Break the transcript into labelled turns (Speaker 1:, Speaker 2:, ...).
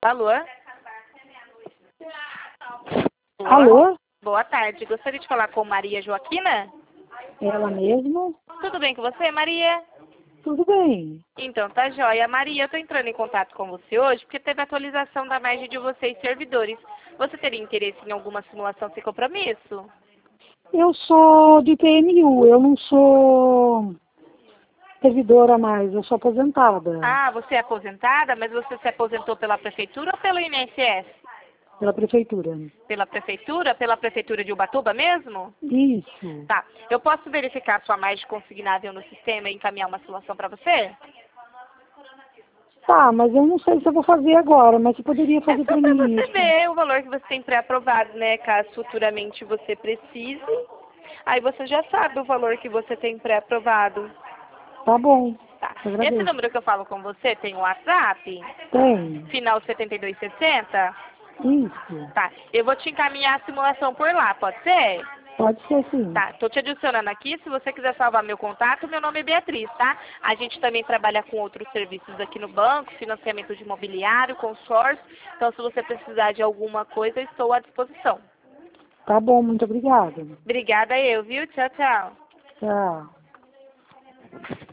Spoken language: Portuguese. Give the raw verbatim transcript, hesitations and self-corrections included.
Speaker 1: Alô?
Speaker 2: Alô?
Speaker 1: Boa tarde. Gostaria de falar com Maria Joaquina?
Speaker 2: Ela mesmo?
Speaker 1: Tudo bem com você, Maria?
Speaker 2: Tudo bem.
Speaker 1: Então, tá joia. Maria, eu tô entrando em contato com você hoje porque teve atualização da margem de vocês servidores. Você teria interesse em alguma simulação sem compromisso?
Speaker 2: Eu sou de P M U, eu não sou servidora mais, eu sou aposentada
Speaker 1: Ah, você é aposentada, mas você se aposentou pela prefeitura ou pelo I N S S?
Speaker 2: pela prefeitura.
Speaker 1: Pela prefeitura? Pela prefeitura de Ubatuba mesmo?
Speaker 2: Isso.
Speaker 1: Tá. Eu posso verificar a sua margem consignável no sistema e encaminhar uma simulação para você?
Speaker 2: Tá, mas eu não sei se eu vou fazer agora, mas você poderia
Speaker 1: É
Speaker 2: fazer
Speaker 1: só
Speaker 2: para
Speaker 1: para
Speaker 2: mim
Speaker 1: você
Speaker 2: isso.
Speaker 1: ver o valor que você tem pré-aprovado, né? Caso futuramente você precise. Aí você já sabe o valor que você tem pré-aprovado.
Speaker 2: Tá bom,
Speaker 1: Tá.
Speaker 2: eu
Speaker 1: Esse
Speaker 2: agradeço.
Speaker 1: número que eu falo com você tem um WhatsApp?
Speaker 2: Tem,
Speaker 1: Final setenta e dois sessenta?
Speaker 2: isso.
Speaker 1: Tá. Eu vou te encaminhar a simulação por lá, pode ser?
Speaker 2: Pode ser sim.
Speaker 1: Tá, tô te adicionando aqui. Se você quiser salvar meu contato, meu nome é Beatriz, tá? A gente também trabalha com outros serviços aqui no banco, financiamento de imobiliário, consórcio. Então, se você precisar de alguma coisa, eu estou à disposição.
Speaker 2: Tá bom, muito obrigada.
Speaker 1: Obrigada eu, viu? Tchau, tchau.
Speaker 2: Tchau.